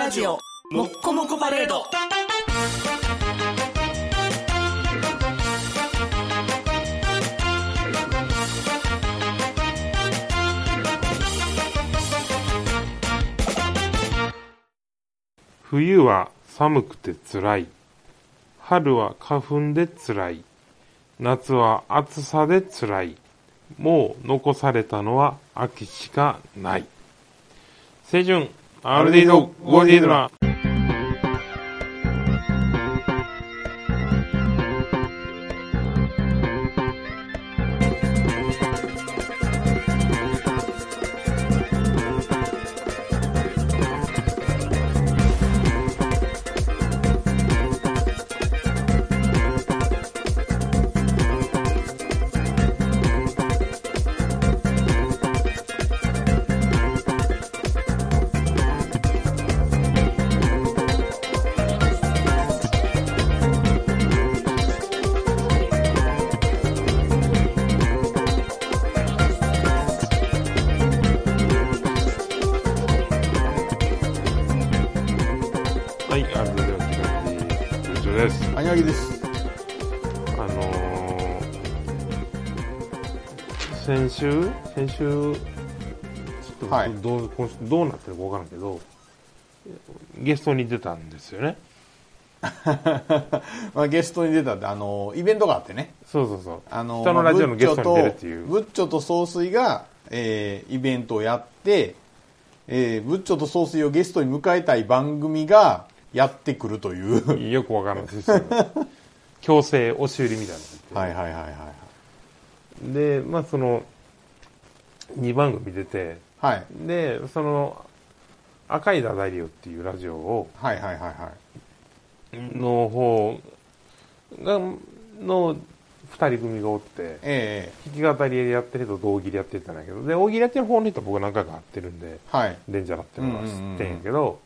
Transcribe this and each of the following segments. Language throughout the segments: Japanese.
ラジオもっこもこパレード。 冬は寒くてつらい。春は花粉でつらい。夏は暑さでつらい。もう残されたのは秋しかない。青春アルディードゴーディードラ。はい、アルディード時間です。です。 あにゃぎです。 先週ちょっと、 はい、 どうなってるかわからんけど、ゲストに出たんですよね。 まあ、ゲストに出たってイベントがあってね。 そう。人のラジオのゲストに出るっていう。 ブッチョと総帥が、イベントをやって、ブッチョと総帥をゲストに迎えたい番組がやってくるという。 よくわからんですよ。強制押し売りみたいな。 はい。 で、まあその2番組出て、 はい。 でその赤いダダリオっていうラジオをはい。 の方がの2人組がおって、弾き語りでやってる人と大喜利やってたんだけど、で大喜利やってる方の人は僕何回か会ってるんで、 はい。 デンジャラっていうのは知ってんやけど、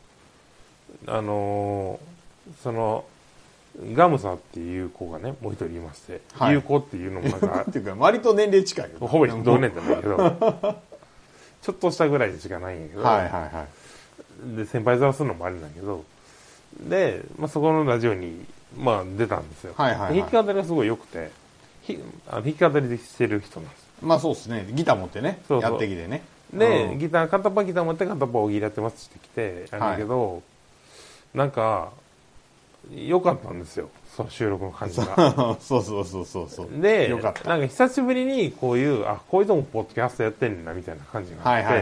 そのガムサっていう子がねもう一人いまして、 はい、 有子っていうのもなんかっていうか割と年齢近いよ、 ほぼ同年じゃないけどちょっとしたぐらいでしかないんやけど、で先輩面するのもあれなんだけど、で、まあ、そこのラジオに、まあ、出たんですよ。弾き語りがすごい良くて、弾き語りでしてる人なんです。 まあそうですね、ギター持ってね、そうやってきてね。 で、片っぽギター持って片っぽ大喜利やってますって来てやるんだけど、なんか良かったんですよ、その収録の感じが。 そうで、 よかった。 なんか久しぶりにこういう人もポッドキャストやってんねんなみたいな感じがあって、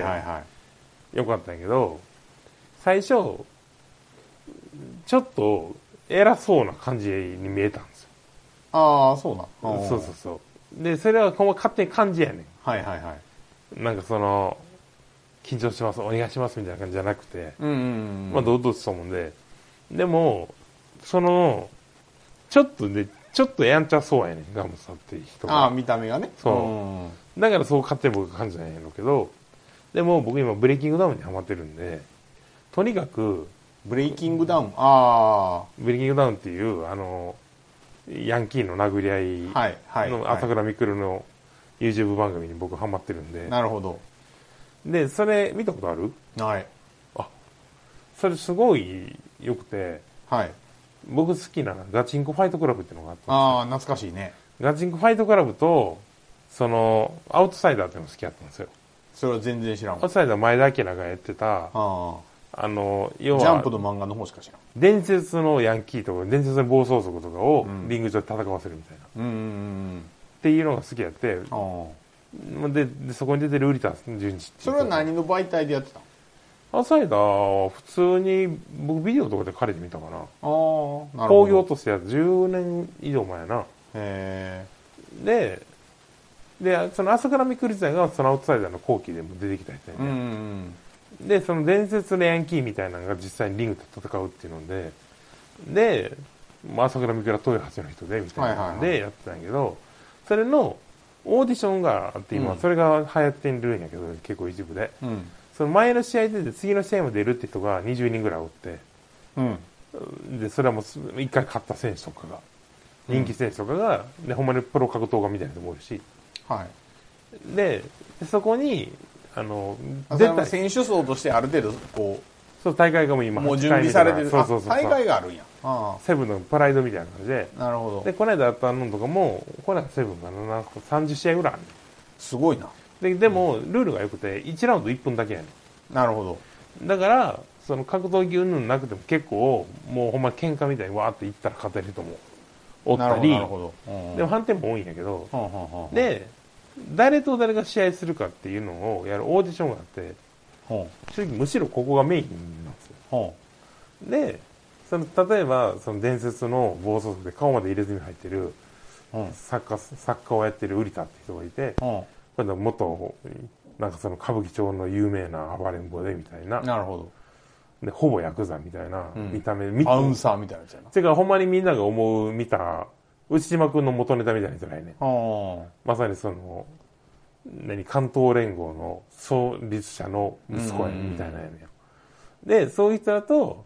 よかったんやけど、最初ちょっと偉そうな感じに見えたんですよ。 ああ、そうな。 そう。で、それは勝手に感じやねん。なんかその、緊張します、お願いしますみたいな感じじゃなくて、まあ堂々としたもんで、でも、その、ちょっとやんちゃそうやねん、ガムさんっていう人が。 ああ、見た目がね。 そう。だからそう勝手に僕感じないんやろうけど、でも僕今ブレイキングダウンにハマってるんで、とにかく、 ブレイキングダウン、 ブレイキングダウンっていう、ヤンキーの殴り合いの朝倉未来の YouTube 番組に僕ハマってるんで。 なるほど。 で、それ見たことある？ はい。 それすごい良くて、 はい。 僕好きなガチンコファイトクラブっていうのがあったんですよ。 ああ、懐かしいね。 ガチンコファイトクラブと、その、アウトサイダーっていうのが好きだったんですよ。 それは全然知らん。 アウトサイダー前田明がやってた、要はジャンプの漫画の方しか知らん。 伝説のヤンキーとか伝説の暴走族とかをリング上で戦わせるみたいな、っていうのが好きやって、でそこに出てるウリタ純次っていう。 それは何の媒体でやってたの？ アウトサイダーは普通に僕ビデオとかで借りてみたかな。 なるほど。 興行としてやつ10年以上前やな。でその朝倉未来自体がそのアウトサイダーの後期でも出てきた人やね。でその伝説のヤンキーみたいなのが実際にリングで戦うっていうので朝倉未来は豊橋の人でみたいなのでやってたんやけど、それのオーディションがあって今それが流行ってるんやけど、結構一部で、その前の試合で次の試合も出るって人が20人ぐらいおって、でそれはもう一回勝った選手とかが、人気選手とかがでほんまにプロ格闘家みたいな人もおるし、でそこに選手層としてある程度こうそう、大会がもう今もう準備されてる。 そうそうそう。 大会があるんや。 セブンのプライドみたいな感じで。 なるほど。 で、この間あったのとかも、これはセブンかな、なんか30試合ぐらいある。 すごいな。 でも、ルールが良くて、1ラウンド1分だけやねん。なるほど。 だから、その格闘技云々なくても結構、もうほんま喧嘩みたいにわーっていったら勝てる人もおったり、 なるほど。 でも反転も多いんやけど、で、誰と誰が試合するかっていうのをやるオーディションがあって、正直むしろここがメインなんですよ。で、例えば、その伝説の暴走族で顔まで入れずに入ってる、作家をやってるウリタって人がいて、これで元、なんかその歌舞伎町の有名な暴れん坊でみたいな。 なるほど。 で、ほぼヤクザみたいな見た目、 アウンサーみたいなやつやな。 てか、ほんまにみんなが見た、内島くんの元ネタみたいな人ないね。まさに関東連合の創立者の息子やみたいなやねん。で、そういう人だと、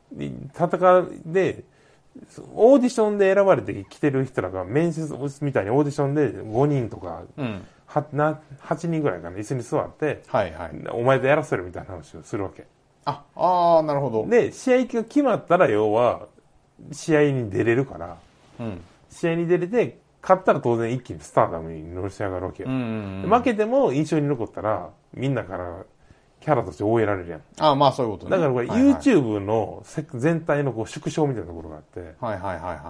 で、オーディションで選ばれてきてる人らが面接みたいにオーディションで5人とか、8人ぐらいかな、椅子に座って、お前とやらせるみたいな話をするわけ。 なるほど。 で、試合が決まったら、要は、試合に出れるから、試合に出れて、勝ったら当然一気にスターダムに乗り上がるわけよ。負けても印象に残ったら、みんなからキャラとして応援られるやん。 まあそういうことね。 だからこれ YouTube の全体の縮小みたいなところがあって、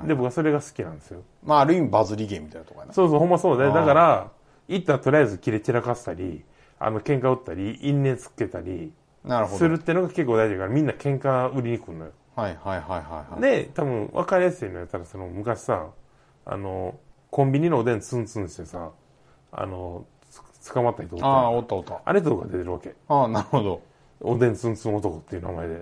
で、僕はそれが好きなんですよ。 まあある意味バズりゲーみたいなところやな。 そうそう、ほんまそうで。だから、行ったらとりあえず切れ散らかしたり、喧嘩打ったり、因縁つけたり、するっていうのが結構大事だから、みんな喧嘩売りに来るのよ。で、多分分かりやすいのやったら、昔さ、コンビニのおでんツンツンしてさ、捕まった人おった。 あれとか出てるわけ。 なるほど。 おでんツンツン男っていう名前で。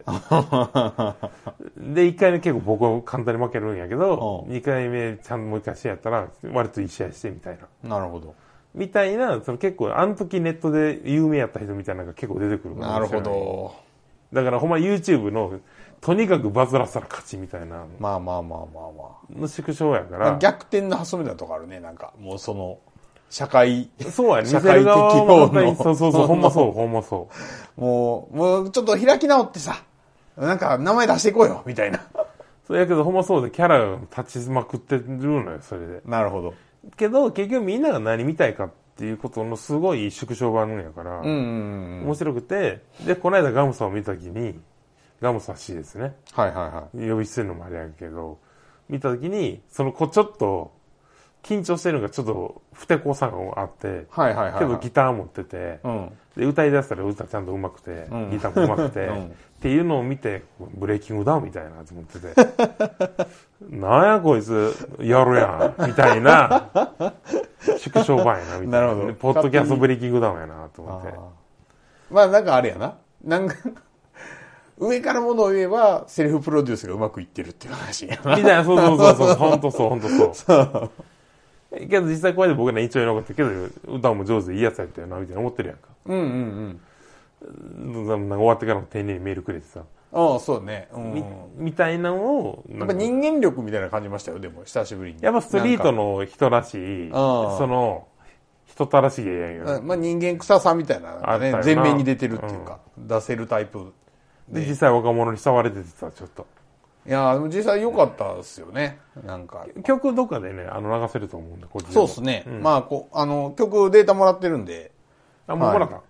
で、1回目結構僕は簡単に負けるんやけど、2回目ちゃんともう1回試合やったら、割といい試合してみたいな。 なるほど。 みたいな、結構、あの時ネットで有名やった人みたいなのが結構出てくる。 なるほど。 だからほんま YouTube の、とにかくバズらせたら勝ちみたいな。 まあ。 の縮小やから。 逆転の発想みたいなとこあるね、なんか。もう社会。 そうやね。 社会的方の。 そう、ほんまそう。 もうちょっと開き直ってさ、なんか名前出していこうよ、みたいな。 そうやけどほんまそうで、キャラが立ちまくってるのよ、それで。 なるほど。 けど、結局みんなが何見たいかっていうことのすごい縮小版やから、面白くて、で、この間ガムさんを見たときに、ガムさん C ですね。呼び捨てるのもあれやけど、見たときに、ちょっと、緊張してるのがちょっと、ふてこさがあって、けどギター持ってて、で、歌い出したら歌ちゃんと上手くて、ギターも上手くて、っていうのを見て、ブレイキングダウンみたいなと思ってて、なんやこいつ、やるやん、みたいな、縮小版やな、みたいな。 なるほど。 ポッドキャストブレイキングダウンやな、と思って。 まあなんかあれやな。なんか、上からものを言えば、セルフプロデュースがうまくいってるっていう話やな。 みたいな、そう。ほんとそう。けど実際こうやって僕ら印象に残ったけど、歌も上手でいいやつやったよな、みたいな思ってるやんか。なんか終わってからも丁寧にメールくれてさ。 そうね。 みたいなのを。 やっぱ人間力みたいな感じましたよ、でも、久しぶりに。 やっぱストリートの人らしい、人たらしげやんよ。 まあ人間臭さみたいなね、前面に出てるっていうか、出せるタイプ。 で、実際若者に触れててさ、ちょっと。 いやでも実際良かったですよね。なんか。 曲どっかでね、流せると思うんで、こっちそうですね。まあ、曲データもらってるんで。 もうもらった？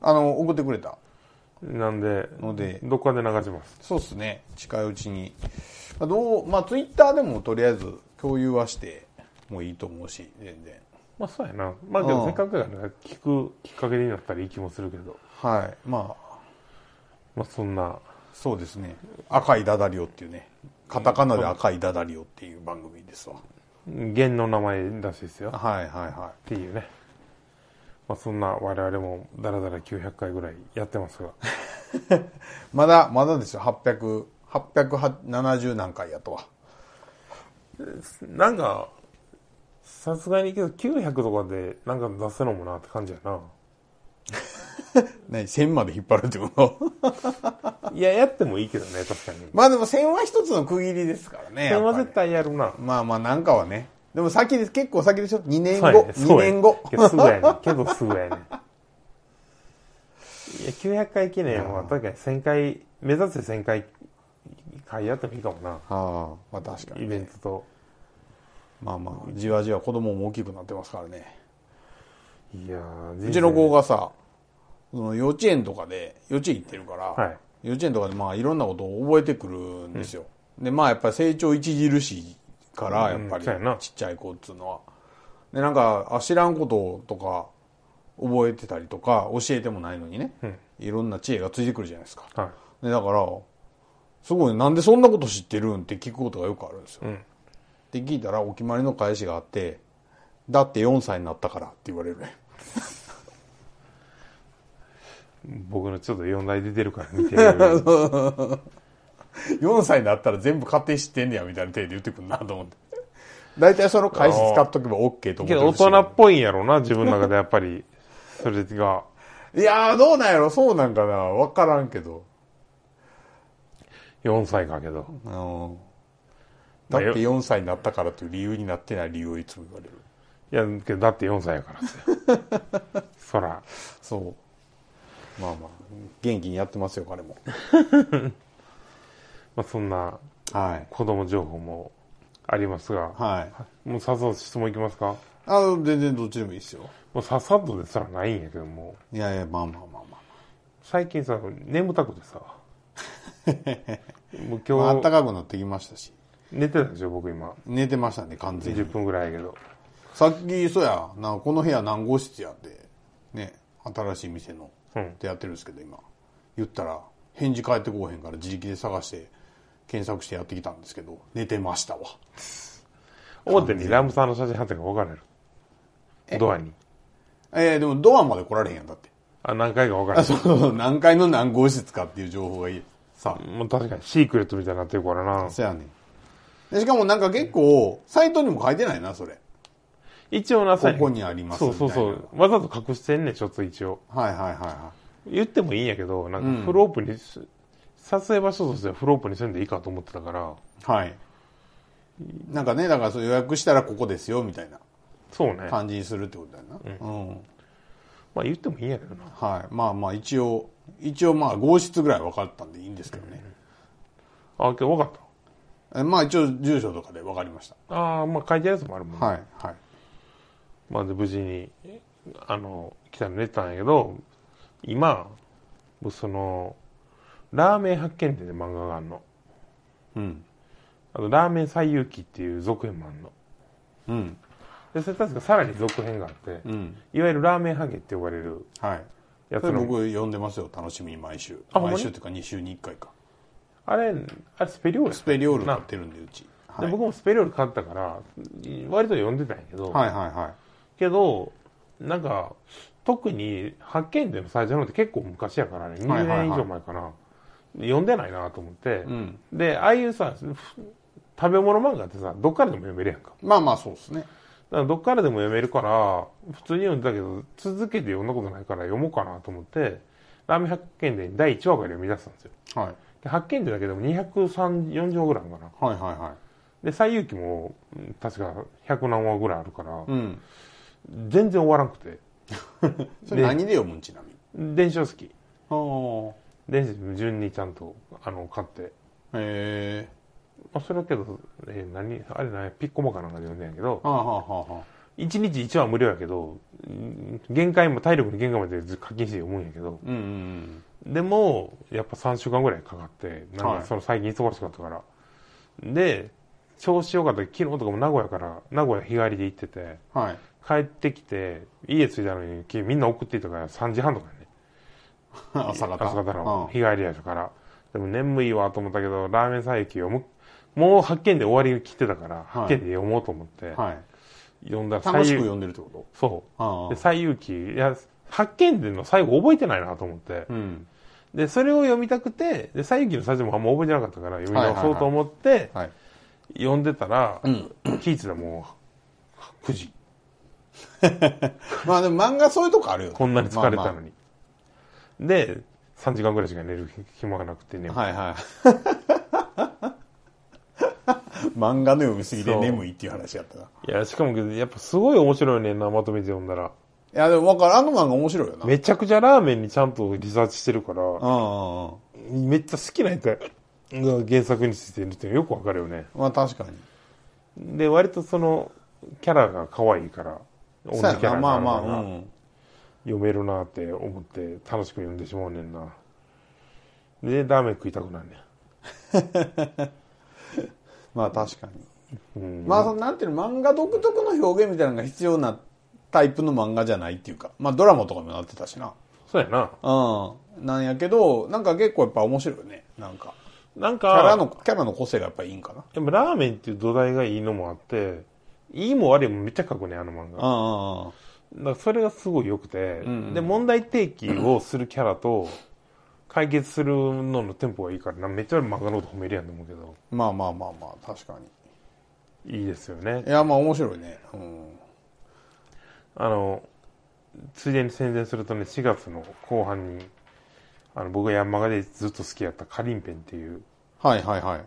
送ってくれた。 なんで、どっかで流します。 そうですね。近いうちに。ツイッターでもとりあえず共有はしてもいいと思うし、全然。 まあそうやな。まあけどせっかくやから聞くきっかけになったらいい気もするけど。 まあそんな。 そうですね。赤いダダリオっていうね。カタカナで赤いダダリオっていう番組ですわ。 弦の名前らしいですよ。 っていうね。まあそんな我々もだらだら900回ぐらいやってますが。 まだですよ。870何回やとは。 なんか、さすがにけど900とかでなんか出せるのもなって感じやな。 1000まで引っ張るってこといや、やってもいいけどね、確かに。 まあでも1000は一つの区切りですからね。 1000は絶対やるな。 まあなんかはね。でも結構先でしょ ?2 年後。2年後。 すぐやね。けどすぐやね。いや、900回記念は確かに1000回目指せ1000回やってもいいかもな。 まあ確かに、ね。 イベントと。 まあまあ、じわじわ子供も大きくなってますからね。 いやうちの子がさ、その幼稚園とかで、幼稚園行ってるから、 はい、 幼稚園とかでまあいろんなことを覚えてくるんですよ。で、まあやっぱり成長著しいから、やっぱりちっちゃい子っていうのは。で、なんか、知らんこととか覚えてたりとか、教えてもないのにね、いろんな知恵がついてくるじゃないですか。 はい、 で、だから、すごい、なんでそんなこと知ってるんって聞くことがよくあるんですよ。って聞いたら、お決まりの返しがあって、だって4歳になったからって言われるね。 僕のちょっと4代出てるから見てる。 4歳になったら全部家庭知ってんねや、みたいな手で言ってくるなと思って。大体その返し使っとけば OK と思ってるし。 けど大人っぽいんやろな、自分の中でやっぱり。それが。 いやー、どうなんやろ、そうなんかな、わからんけど。 4歳かけど。 だって4歳になったからという理由になってない理由をいつも言われる。 いや、けどだって4歳やからって。そら。 そう。まあまあ、元気にやってますよ、彼も。 まあそんな、子供情報もありますが、 はい。 もうさっさと質問いきますか？ 全然どっちでもいいですよ。 もうさっさとですらないんやけども。 いやいや、まあまあまあまあ。 最近さ、眠たくてさ。もう今日、 暖かくなってきましたし。 寝てたでしょ、僕今。 寝てましたね、完全に。 10分ぐらいやけど。 さっき、そうや、この部屋何号室やって、ね、新しい店の、ってやってるんですけど、今。言ったら、返事返ってこうへんから自力で探して、検索してやってきたんですけど、寝てましたわ。 表にラムさんの写真貼ってるか分かられる。ドアに。 でもドアまで来られへんやんだって。 何回か分かられる。 そう、何階の何号室かっていう情報がいい。さあ。 もう確かにシークレットみたいになってるからな。 そうやねん。でしかもなんか結構、サイトにも書いてないな、それ。 一応なさここにありますみたいな。 そうそうそう。わざと隠してんねん、ちょっと一応。 はいはいはいはい。 言ってもいいんやけど、なんかフロープに、撮影場所としてはフロープにせんでいいかと思ってたから。 はい。なんかね、だから予約したらここですよ、みたいな。 そうね。 感じにするってことだよな。 まあ言ってもいいんやけどな。 はい。まあまあ一応まあ号室ぐらい分かったんでいいんですけどね。 今日分かった？ まあ一応住所とかで分かりました。 まあ書いてあるやつもあるもんね。 はい、はい。 まあで無事に、来たの寝てたんやけど、今、その、ラーメン発見店で漫画があるの。あと、ラーメン最遊記っていう続編もあるの。で、それ確かさらに続編があって、いわゆるラーメンハゲって呼ばれるやつの。 それ僕読んでますよ、楽しみに毎週。毎週っていうか2週に1回か。 あれスペリオール？ スペリオール買ってるんで、うち。 で僕もスペリオール買ったから、割と読んでたんやけど、けど、なんか、特に発見での最初のって結構昔やからね、20年以上前かな。読んでないなと思って、で、ああいうさ、食べ物漫画ってさ、どっからでも読めるやんか。 まあまあそうですね。 だからどっからでも読めるから、普通に読んでたけど、続けて読んだことないから読もうかなと思って、ラーメン発見で第1話から読み出したんですよ。で発見でだけでも240話ぐらいあるかな。で、最遊記も確か100何話ぐらいあるから、全然終わらんくて。 それ何で読むんちなみに電子書籍。電子順にちゃんと買って。それはけど、あれピッコマかなんかで読んでんやけど、1日1話無料やけど、体力の限界まで課金して読むんやけど、でも、やっぱ3週間ぐらいかかって、なんか最近忙しかったから。で、調子よかった昨日とかも名古屋日帰りで行ってて、帰ってきて、家着いたのにみんな送っていたから3時半とかね。朝方の日帰りやから。でも眠いわと思ったけど、ラーメン最遊記をもう発見で終わり切ってたから、発見で読もうと思って、読んだら楽しく読んでるってこと？ そう。で、最遊記、発見での最後覚えてないなと思って、で、それを読みたくて、で、最遊記の最初もあんま覚えてなかったから読み直そうと思って、読んでたら、気ぃついたらもう、9時。 まあでも漫画そういうとこあるよね。 こんなに疲れたのに。で、3時間ぐらいしか寝る暇がなくてね。 漫画の読みすぎで眠いっていう話やったな。 いや、しかもやっぱすごい面白いねんな、まとめて読んだら。 いや、でも分かる。漫画面白いよな。 めちゃくちゃラーメンにちゃんとリサーチしてるから、 めっちゃ好きな人が原作にしてるっていうのよくわかるよね。 まあ確かに。で、割とその、キャラが可愛いから、同じキャラが読めるなって思って楽しく読んでしまうねんな。で、ラーメン食いたくなんねん。 まあ確かに。まあそのなんていうの、漫画独特の表現みたいなのが必要なタイプの漫画じゃないっていうか、まあドラマとかにもなってたしな。 そうやな。 なんやけど、なんか結構やっぱ面白いよね。なんかキャラの個性がやっぱいいんかな。 でもラーメンっていう土台がいいのもあって、いいも悪いもめっちゃ書くね、あの漫画。だからそれがすごい良くて、で、問題提起をするキャラと、解決するののテンポがいいからな、めっちゃ漫画のこと褒めるやんと思うけど。 まあ、確かに。いいですよね。 いや、まあ面白いね。 ついでに宣伝するとね、4月の後半に、僕がヤンマガでずっと好きやったカリンペンっていう、 はいはいはい。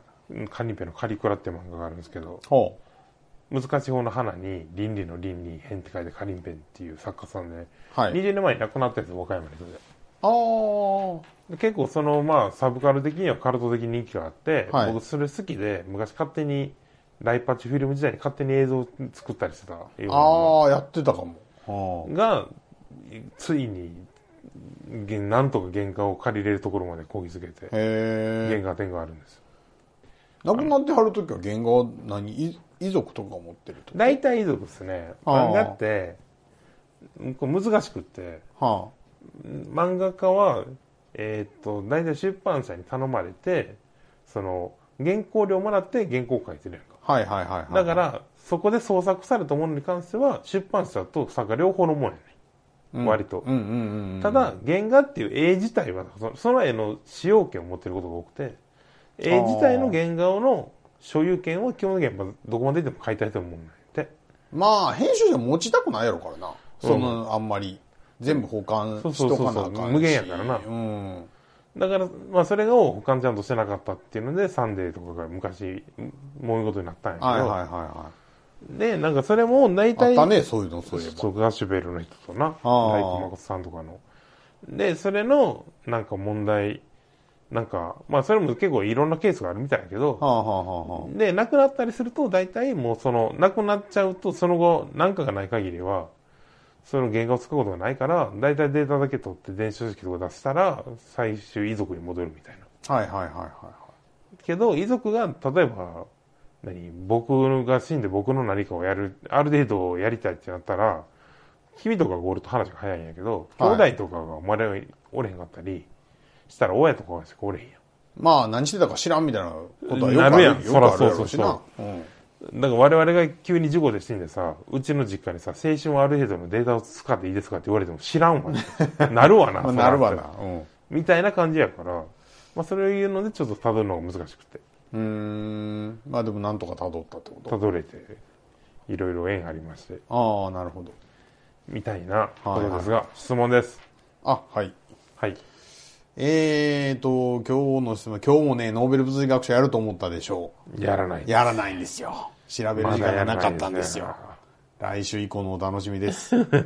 カリンペンのカリクラって漫画があるんですけど、難しい方の花に倫理の倫に変って書いてカリンペンっていう作家さんで、20年前に亡くなったやつ、和歌山の人で。結構そのまあサブカル的にはカルト的人気があって、僕それ好きで昔勝手にライパッチフィルム時代に勝手に映像を作ったりしてたような。やってたかも。 がついになんとか原画を借りれるところまでこぎつけて原画展があるんです。 亡くなってはるときは原画は何遺族とか持ってるとか。 大体遺族ですね。漫画って難しくって、漫画家は大体出版社に頼まれて、その、原稿料もらって原稿を書いてるやんか。だから、そこで創作されたものに関しては、出版社と作家両方のもんやね、割と。ただ、原画っていう絵自体は、その絵の使用権を持ってることが多くて、絵自体の原画の所有権は基本的にはどこまででも買いたいと思うんだって。 まあ、編集者持ちたくないやろからな。あんまり。全部保管しとかなあかんし。 無限やからな。だから、まあそれを保管ちゃんとしてなかったっていうので、サンデーとかが昔、もういうことになったんやけど。で、なんかそれも大体。 あったね、そういうの、そういえば。 そう、ガッシュベルの人とな。大工誠さんとかの。で、それの、なんか問題、なんか、まあそれも結構いろんなケースがあるみたいだけど、で、亡くなったりすると、大体もうその、亡くなっちゃうと、その後、なんかがない限りは、その原画を使うことがないから、だいたいデータだけ取って電子書籍とか出したら、最終遺族に戻るみたいな。けど、遺族が、例えば、僕が死んで僕の何かをやる、ある程度やりたいってなったら、君とかがおると話が早いんやけど、兄弟とかがお前おれへんかったり、したら親とかがしかおれへんやん。 まあ、何してたか知らんみたいなことはよくあるなるやん。そらそうそうそう。 だから我々が急に事故で死んでさ、うちの実家にさ、青春はある程度のデータを使っていいですかって言われても知らんわ、ね。なるわな。 なるわな。 みたいな感じやから、まあそれを言うのでちょっと辿るのが難しくて。 まあでもなんとか辿ったってこと辿れて、いろいろ縁ありまして。 なるほど。 みたいなことですが、質問です。 はい。 はい。 今日の質問、今日もね、ノーベル物理学者やると思ったでしょう。やらないんですよ。調べる時間がなかったんですよ。来週以降のお楽しみです。今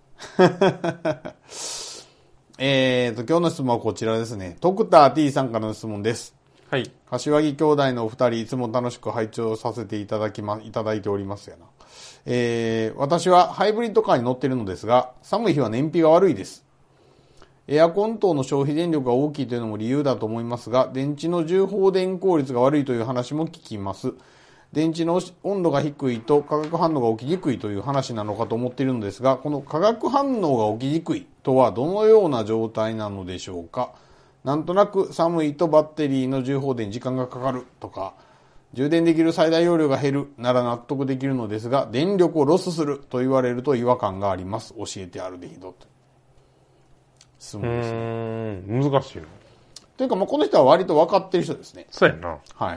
日の質問はこちらですね。ドクター T さんからの質問です。 はい。 柏木兄弟のお二人、いつも楽しく拝聴させていただいておりますやな。私はハイブリッドカーに乗っているのですが、寒い日は燃費が悪いです。エアコン等の消費電力が大きいというのも理由だと思いますが、電池の充放電効率が悪いという話も聞きます。電池の温度が低いと化学反応が起きにくいという話なのかと思っているのですが、この化学反応が起きにくいとはどのような状態なのでしょうか。なんとなく寒いとバッテリーの充放電に時間がかかるとか、充電できる最大容量が減るなら納得できるのですが、電力をロスすると言われると違和感があります。教えてあるでひどと。質問ですね。 難しいよ。 というか、この人は割と分かってる人ですね。 そうやな。 はい。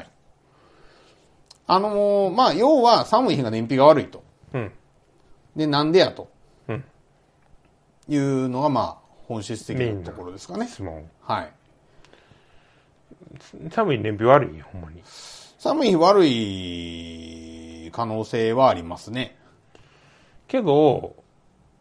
まあ、要は寒い日が燃費が悪いと。で、なんでやと。いうのが、まあ、本質的なところですかね。 質問。 はい。 寒い燃費悪いんや、ほんまに。 寒い日悪い可能性はありますね。 けど、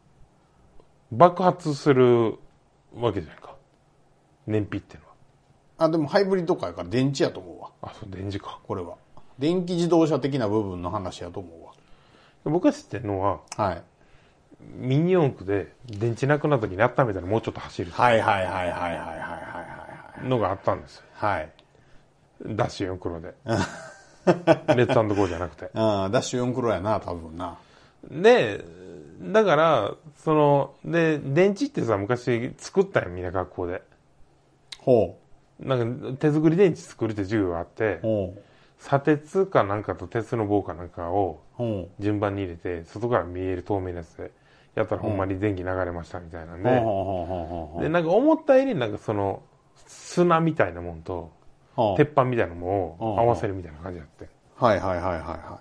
爆発するわけじゃないか。燃費っていうのは。 でもハイブリッドカーやから電池やと思うわ。 あ、そう、電池か。 これは。電気自動車的な部分の話やと思うわ。 僕が知ってるのは、 はい。 ミニ四駆で電池なくなった時に温めたらもうちょっと走る。 はいはいはいはいはいはいはいのがあったんですよ。 はい。 ダッシュ4クロで。レッツゴーじゃなくて。 ダッシュ4クロやな、多分な。 で、だから、電池ってさ、昔作ったよ、みんな学校で。 ほう。なんか、手作り電池作るって授業があって、 ほう。 砂鉄かなんかと鉄の棒かなんかを順番に入れて、外から見える透明なやつで、やったらほんまに電気流れましたみたいなんで、で、なんか思ったよりなんか砂みたいなもんと、鉄板みたいなものを合わせるみたいな感じだって。 はいはいはいはいはい。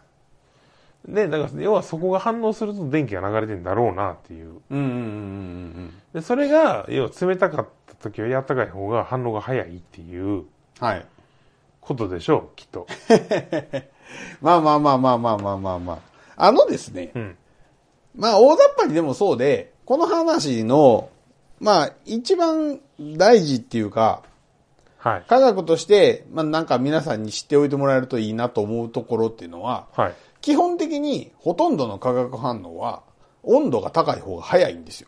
で、だから要はそこが反応すると電気が流れてるんだろうなっていう。で、それが、要は冷たかった時より暖かい方が反応が早いっていう。 はい。 ことでしょう、きっと。 まあまあまあまあまあまあまあまあ。ですね。 うん。 まあ大雑把にでもそうで、この話の、まあ一番大事っていうか、 はい。 科学として、まあなんか皆さんに知っておいてもらえるといいなと思うところっていうのは、 はい。 基本的にほとんどの化学反応は温度が高い方が早いんですよ。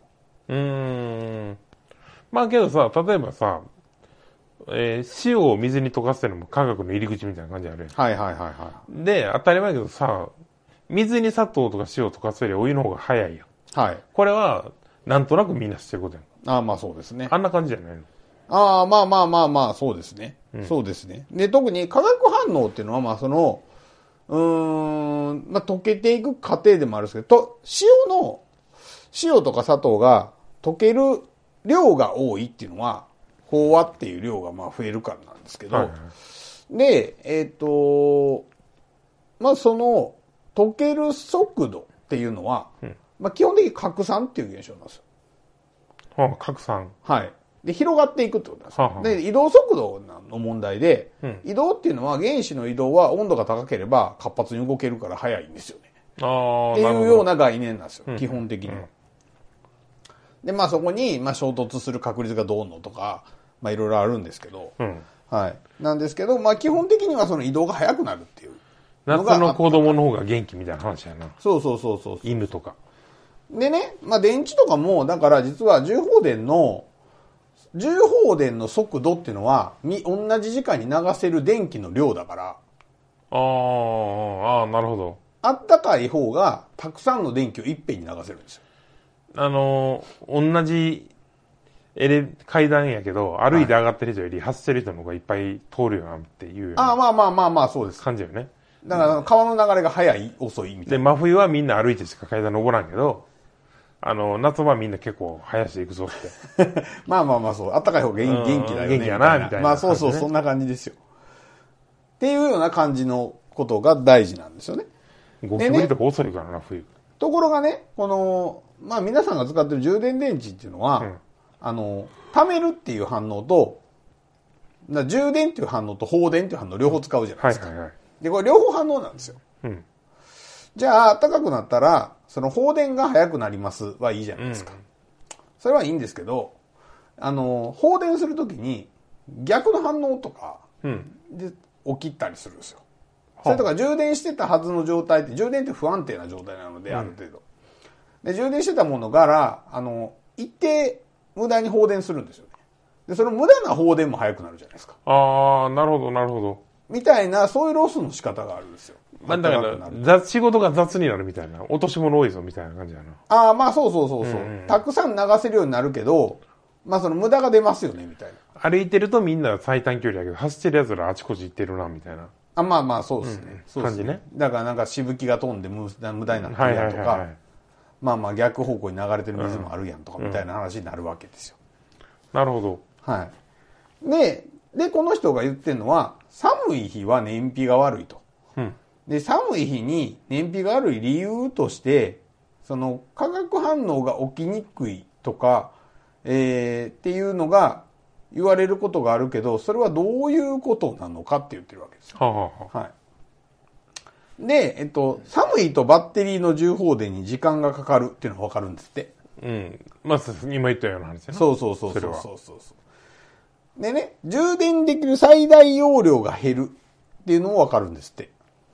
まあけどさ、例えばさ、塩を水に溶かすっていうのも化学の入り口みたいな感じあるやん。 はいはいはいはい。 で、当たり前だけどさ、水に砂糖とか塩を溶かすよりお湯の方が早いやん。 はい。 これは、なんとなくみんな知ってることやん。 まあそうですね。 あんな感じじゃないの？ まあまあまあまあ、そうですね。そうですね。で、特に化学反応っていうのは、まあまあ溶けていく過程でもあるんですけど、塩とか砂糖が溶ける量が多いっていうのは、飽和っていう量がまあ増えるからなんですけど、で、まあ溶ける速度っていうのは、まあ基本的に拡散っていう現象なんですよ。 拡散。 はい。で、広がっていくってことなんですよ。で、移動速度の問題で、移動っていうのは原子の移動は温度が高ければ活発に動けるから早いんですよね。っていうような概念なんですよ、基本的には。で、まあそこに、まあ衝突する確率がどうのとか、まあいろいろあるんですけど、はい。なんですけど、まあ基本的にはその移動が速くなるっていう。 夏の子供の方が元気みたいな話やな。 そう。 犬とか。 でね、まあ電池とかも、だから実は重放電の速度っていうのは、同じ時間に流せる電気の量だから。 なるほど。 あったかい方が、たくさんの電気をいっぺんに流せるんですよ。 同じ階段やけど、歩いて上がってる人より走ってる人の方がいっぱい通るよなっていう。 まあ、そうです。 感じよね。 だから川の流れが速い、遅いみたいな。 で、真冬はみんな歩いてしか階段登らんけど、夏場はみんな結構早していくぞって。 まあ、そう。あったかい方が元気だよね。 元気やな、みたいな。 まあそう、そんな感じですよ。っていうような感じのことが大事なんですよね。 ゴキブリとか遅いからな、冬。 ところがね、まあ皆さんが使ってる充電電池っていうのは、貯めるっていう反応と、充電っていう反応と放電っていう反応両方使うじゃないですか。で、これ両方反応なんですよ。じゃあ、暖かくなったら、その放電が早くなりますはいいじゃないですか。それはいいんですけど、放電するときに逆の反応とかで起きたりするんですよ。それとか充電してたはずの状態って、充電って不安定な状態なので、ある程度。で、充電してたものから、一定無駄に放電するんですよね。で、その無駄な放電も早くなるじゃないですか。 なるほど。 みたいな、そういうロスの仕方があるんですよ。 まあだから、仕事が雑になるみたいな。落とし物多いぞみたいな感じだな。 まあそう。たくさん流せるようになるけど、まあその無駄が出ますよね、みたいな。歩いてるとみんな最短距離だけど、走ってる奴らあちこち行ってるな、みたいな。 まあそうですね。 感じね。 だからなんかしぶきが飛んで無駄になってるやんとか、まあ逆方向に流れてる水もあるやんとか、みたいな話になるわけですよ。 なるほど。 はい。で、この人が言ってるのは、寒い日は燃費が悪いと。で、寒い日に燃費が悪い理由として、その化学反応が起きにくいとか、っていうのが言われることがあるけど、それはどういうことなのかって言ってるわけですよ。はい。で、寒いとバッテリーの充放電に時間がかかるっていうのがわかるんですって。 まあ、今言ったような話ですね。 そう。 でね、充電できる最大容量が減るっていうのもわかるんですって。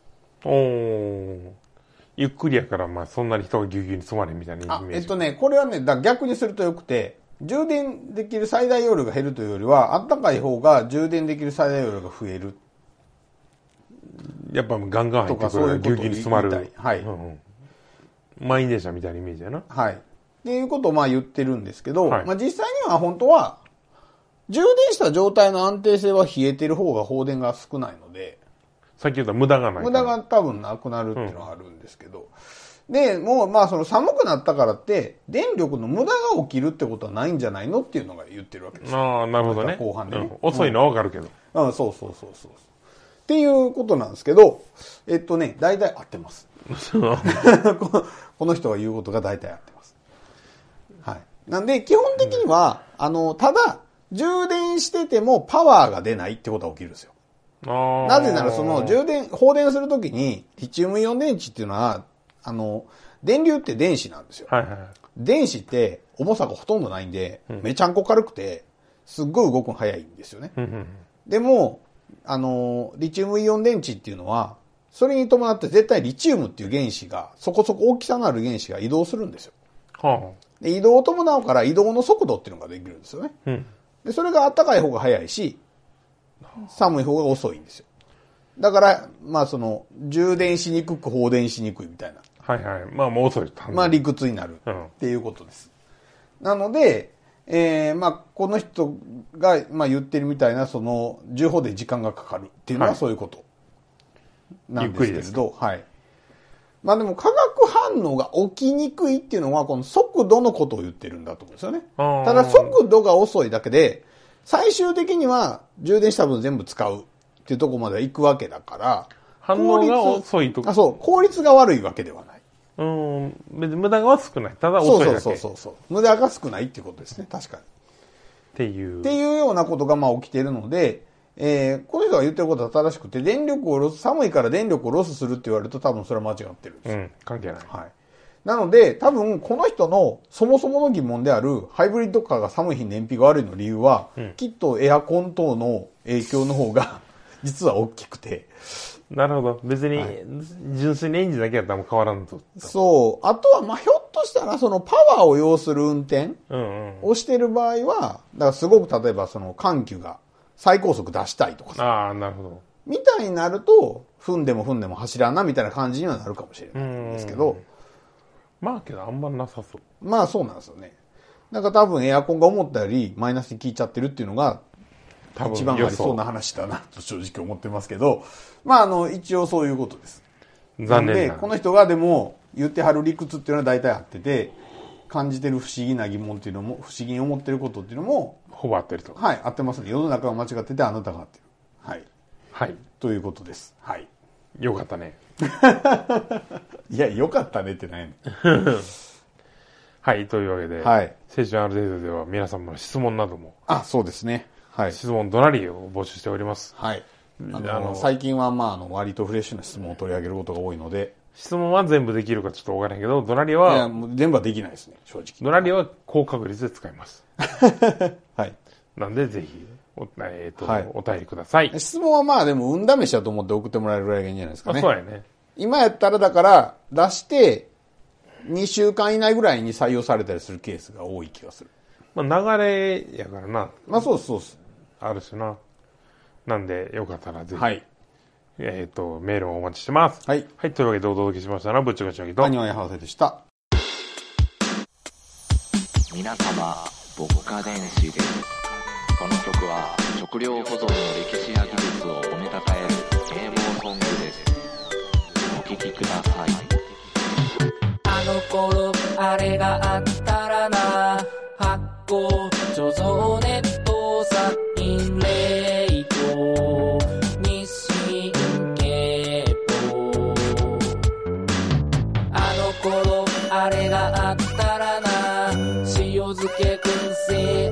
ゆっくりやから、まあそんなに人がぎゅうぎゅうに詰まれみたいなイメージ。 これはね、逆にするとよくて、充電できる最大容量が減るというよりは、あったかい方が充電できる最大容量が増える。 やっぱガンガン入ってくるからぎゅうぎゅうに詰まる。 はい。 満員電車みたいなイメージやな。 はい。っていうことをまあ言ってるんですけど、まあ実際には本当は、充電した状態の安定性は冷えてる方が放電が少ないので、 さっき言った無駄がない。 無駄が多分なくなるっていうのはあるんですけど、で、もうまあその寒くなったからって、電力の無駄が起きるってことはないんじゃないのっていうのが言ってるわけです。 ああ、なるほどね。 後半でね。 遅いのはわかるけど。 そう。っていうことなんですけど、大体合ってます。この人が言うことが大体合ってます。はい。なんで、基本的には、ただ、充電しててもパワーが出ないってことが起きるんですよ。なぜなら放電するときに、リチウムイオン電池っていうのは、電流って電子なんですよ。電子って重さがほとんどないんで、めちゃんこ軽くて、すっごい動くの早いんですよね。でも、リチウムイオン電池っていうのは、それに伴って絶対リチウムっていう原子が、そこそこ大きさのある原子が移動するんですよ。で移動を伴うから移動の速度っていうのができるんですよね。でそれが暖かい方が早いし、寒い方が遅いんですよ。だから、まあ充電しにくく放電しにくいみたいな。 まあもう遅い。 まあ理屈になるっていうことです。なので、まあこの人が、まあ、言ってるみたいな、充放で時間がかかるっていうのはそういうことなんですけれど、はい。まあでも化学反応が起きにくいっていうのは、この速度のことを言ってるんだと思うんですよね。ただ速度が遅いだけで、最終的には充電した分全部使うっていうところまでは行くわけだから、 反応が遅いとか。 効率が悪いわけではない。 別に無駄が少ない。ただ遅いだけ。 そう。無駄が少ないっていうことですね、確かに。っていうようなことがまあ起きているので、この人が言ってることは正しくて、寒いから電力をロスするって言われると多分それは間違ってるんですよ。 関係ない。 はい。なので、多分この人のそもそもの疑問であるハイブリッドカーが寒い日に燃費が悪いの理由は、きっとエアコン等の影響の方が実は大きくて。 なるほど。別に、純粋にエンジンだけやったら変わらんと。 そう。あとは、まあ、ひょっとしたら、パワーを要する運転をしてる場合は、だからすごく例えば、緩急が最高速出したいとかさ。なるほど。 みたいになると、踏んでも走らんな、みたいな感じにはなるかもしれないんですけど。 まあ、けどあんまなさそう。 まあ、そうなんですよね。だから多分エアコンが思ったよりマイナスに効いちゃってるっていうのが、一番ありそうな話だなと正直思ってますけど、まあ一応そういうことです。 残念な。で、この人がでも言ってはる理屈っていうのは大体あってて、感じてる不思議な疑問っていうのも、不思議に思ってることっていうのも、 ほぼ合ってると。 はい、合ってますね。世の中が間違っててあなたが合ってる。はい。 はい。 ということです。はい。 よかったね。 いや、よかったねってないの。 はい、というわけで、 はい。 青春ある程度では皆様の質問なども。 そうですね。はい。 質問どなりを募集しております。 はい。最近は割とフレッシュな質問を取り上げることが多いので。 質問は全部できるかちょっとわからへんけど、どなりは。 いや、もう全部はできないですね、正直。 どなりは高確率で使います。 はい。 なんで、ぜひ、お便りください。 質問はでも、運試しだと思って送ってもらえるぐらいがいいんじゃないですかね。 そうやね。 今やったらだから、出して、2週間以内ぐらいに採用されたりするケースが多い気がする。 まあ、流れやからな。 まあ、そうです。 あるしな。なんで、よかったらぜひ。 はい。 メールをお待ちしてます。 はい。 はい、というわけでお届けしましたのは、ぶっちゃけちゃぎと。 アニワイハウセでした。 皆様、牧歌電子です。この曲は、食料保存の歴史や技術を褒めたたえる啓蒙ソングです。お聴きください。あの頃、あれがあったらな、発酵、貯蔵ネット、殺菌冷凍、日清経法。あの頃、あれがあったらな、塩漬け燻製